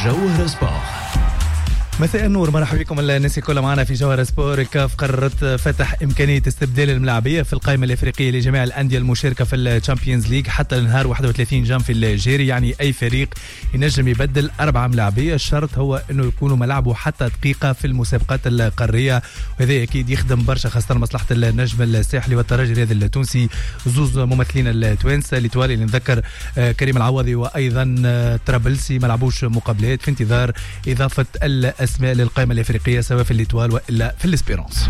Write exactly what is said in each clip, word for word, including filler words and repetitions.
جوهر سبور. مساء النور، مرحبا بكم الناس كلها معنا في جوهر سبور. كاف قررت فتح إمكانية استبدال الملاعبية في القائمة الإفريقية لجميع الأندية المشاركة في الشامبيونز ليج حتى نهار واحد وثلاثين جانفي الجاري. يعني أي فريق ينجم يبدل أربعة ملاعبية، الشرط هو أنه يكونوا ملعبه حتى دقيقة في المسابقات القارية، وهذا أكيد يخدم برشا خاصة مصلحة النجم الساحلي والترجي الرياضي التونسي، زوز ممثلين التوانسة الإتوالي اللي نذكر كريم العوضي وأيضا طرابلسي ما لعبوش مقابلات في انتظار إضافة الأسماء للقائمة الإفريقية سواء في الإتوال وإلا في الإسبيرانس.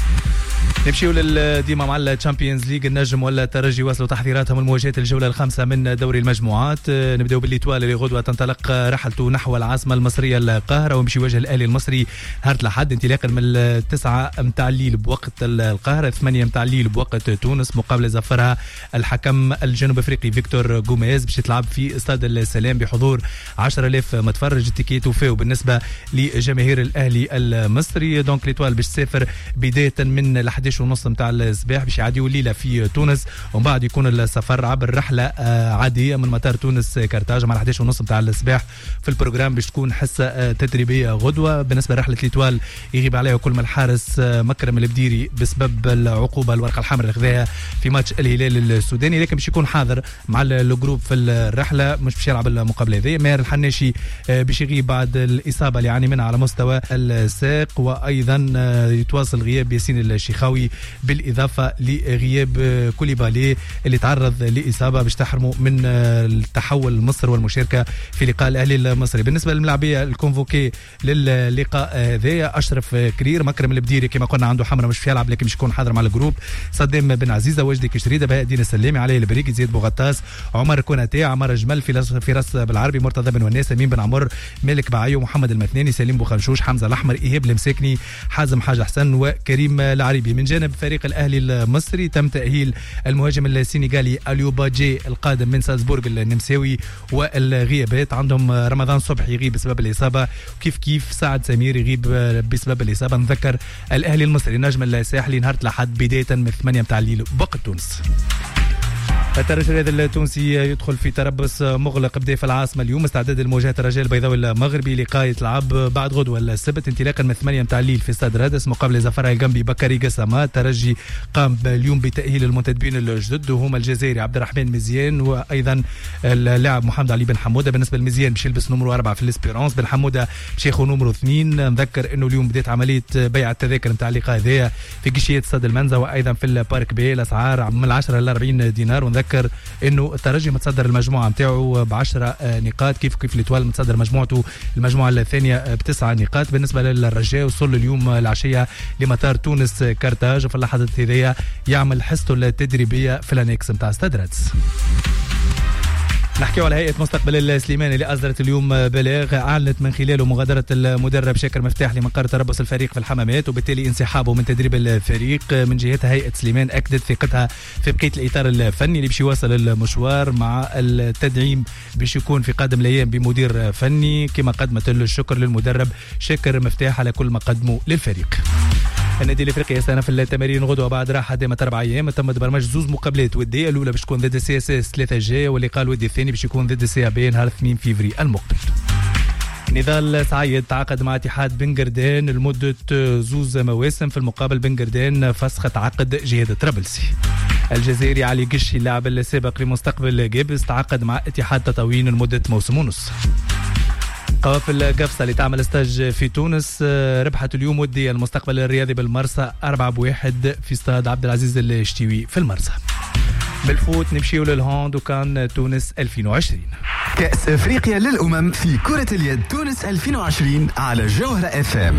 نمشيو ديما مع الشامبيونز ليج. النجم ولا الترجي وصلوا تحضيراتهم لمواجهة الجولة الخامسة من دوري المجموعات. نبداو بالإتوال اللي غدوة تنطلق رحلته نحو العاصمة المصرية القاهرة ويمشي يواجه الأهلي المصري نهار الأحد انطلاقا من التسعة متاع الليل بوقت القاهرة، ثمانية متاع الليل بوقت تونس. مقابلة زفرها الحكم الجنوب أفريقي فيكتور غوميز باش تلعب في استاد السلام بحضور عشرة آلاف متفرج. التيكيت وفاو بالنسبة لجماهير الأهلي المصري. دونك الإتوال باش تسافر بداية من الحديش ونص متاع الصباح باش يعديوا الليله في تونس، ومن بعد يكون السفر عبر رحله عاديه من مطار تونس كارتاج مع الحديش ونص متاع الصباح. في البروجرام باش تكون حصه تدريبيه غدوه. بالنسبه لرحله الإتوال يغيب عليها كل من الحارس مكرم البديري بسبب العقوبه الورقه الحمراء اللي خذاها في ماتش الهلال السوداني، لكن باش يكون حاضر مع الجروب في الرحله، مش باش يلعب المقابله هذه. ماهر الحناشي باش يغيب بعد الاصابه اللي يعاني منها على مستوى الساق، وايضا يتواصل غياب ياسين الشيخاوي بالإضافة لغياب كوليبالي اللي تعرض لإصابة باش تحرمه من التحول لمصر والمشاركة في لقاء الأهلي المصري. بالنسبة للملاعبية الكونفوكي للقاء هذايا أشرف كرير، مكرم البديري كما قلنا عنده حمرة مش في يلعب لكن مش يكون حاضر مع الجروب، صدام بن عزيزة، وجدي كشريدة، بهاء الدين السلامي، علي البريكي، زيد بوغطاس، عمر كوناتي، عمر جمل، في راس بالعربي، مرتضى بن وناس، امين بن عمر، مالك بعيو، محمد المثناني، سليم بوخنشوش، حمزة الأحمر، إيهاب المساكني، حازم حاج حسن وكريم العريبي. من جانب فريق الأهلي المصري تم تأهيل المهاجم السينيغالي أليوباجي القادم من سالزبورغ النمساوي، والغيابات عندهم رمضان صبحي يغيب بسبب الإصابة، وكيف كيف سعد سمير يغيب بسبب الإصابة. نذكر الأهلي المصري النجم الساحلي نهار الأحد بداية من ثمانية متاع الليل بوقت تونس. الترجي الرياضي التونسي يدخل في تربص مغلق بدا في العاصمه اليوم استعداد لمواجهه الرجاء البيضاوي المغربي. لقاء يتلعب بعد غدوه السبت انطلاقا من ثمانية متاع الليل في استاد رادس. مقابله زفرها الجنبي بكري قسامه. الترجي قام اليوم بتاهيل المنتدبين الجدد وهما الجزائري عبد الرحمن مزيان وايضا اللاعب محمد علي بن حموده. بالنسبه لمزيان باش يلبس نمرو أربعة في الاسبيرانس، بن حموده باش ياخذ نمرو اثنين. نذكر انه اليوم بدات عمليه بيع التذاكر نتاع اللقاء هذايا في قشيات استاد المنزه وايضا في البارك بي، الاسعار من عشرة إلى أربعين دينار. ونذكر انه الترجي متصدر المجموعه نتاعو بعشرة نقاط كيف كيف الإتوال متصدر مجموعته المجموعه الثانيه بتسعة نقاط. بالنسبه للرجاء وصل اليوم العشيه لمطار تونس كارتاج، في اللحظه هذه يعمل حصته التدريبيه في الانكس نتاع استاد رادس. نحكيو على هيئة مستقبل السليماني اللي أصدرت اليوم بلاغ أعلنت من خلاله مغادرة المدرب شاكر مفتاح لمقر تربص الفريق في الحمامات وبالتالي انسحابه من تدريب الفريق. من جهتها هيئة سليمان أكدت ثقتها في بقية الإطار الفني اللي باش يواصل المشوار مع التدعيم باش يكون في قادم الأيام بمدير فني، كما قدمت الشكر للمدرب شاكر مفتاح على كل ما قدمه للفريق. النادي الافريقي يستأنف التمارين غدوه بعد راحه دامت اربع ايام. تم برمج زوز مقابلات وديه، الاولى باش تكون ضد سي اس اس ثلاثة جايه، واللقاء الودي الثاني باش يكون ضد سي بي نهار اثنين فيفري المقبل. نضال سعيد تعاقد مع اتحاد بن قردان لمده زوز مواسم، في المقابل بن قردان فسخت عقد جهاد طرابلسي. الجزائري علي قشي اللاعب السابق لمستقبل جيبس تعاقد مع اتحاد تطاوين لمده موسم ونص. قوافل قفصة اللي تعمل استاج في تونس ربحت اليوم ودية المستقبل الرياضي بالمرسى أربعة بواحد في استاد عبد العزيز الشتيوي في المرسى. بالفوت نمشيو للهوند وكان تونس ألفين وعشرين. كأس أفريقيا للأمم في كرة اليد تونس ألفين وعشرين على جوهر اف ام.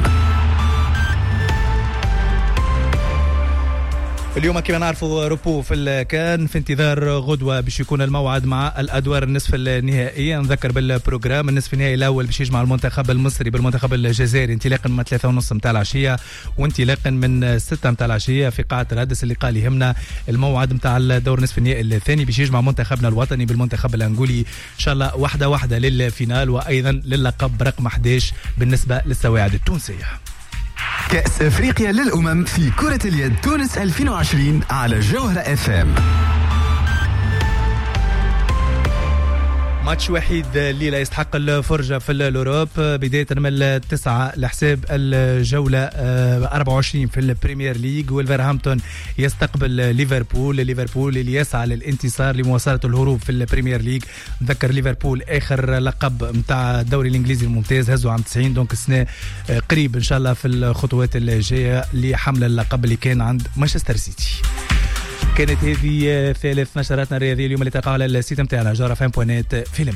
اليوم كما نعرفوا روبو في الكان في انتظار غدوة باش يكون الموعد مع الأدوار النصف النهائية. نذكر بالبروجرام النصف النهائي الأول باش يجمع المنتخب المصري بالمنتخب الجزائري انطلاقا من ثلاثة ونص متاع العشية وانطلاقا من ستة متاع العشية في قاعة رادس. اللي قال يهمنا الموعد متاع الدور نصف النهائي الثاني باش يجمع منتخبنا الوطني بالمنتخب الأنغولي إن شاء الله واحدة واحدة للفينال وأيضا للقب رقم أحد عشر بالنسبة للسواعد التونسية. كأس أفريقيا للأمم في كرة اليد تونس ألفين وعشرين على جوهر اف ام. ماتش وحيد الليلة يستحق الفرجة في الأوروب بداية من التسعة لحساب الجولة أربعة وعشرين في البريمير ليج. ولفرهامبتون يستقبل ليفربول ليفربول اللي يسعى للانتصار لمواصلة الهروب في البريمير ليج. نذكر ليفربول آخر لقب متاع الدوري الإنجليزي الممتاز هزوا عام تسعين، دونك السنة قريب إن شاء الله في الخطوات الجاية لحمل اللقب اللي كان عند مانشستر سيتي. كانت هذه ثالث نشراتنا الرياضية اليوم اللي تقع على السيت متاعنا جارة فان بوانات في المغرب.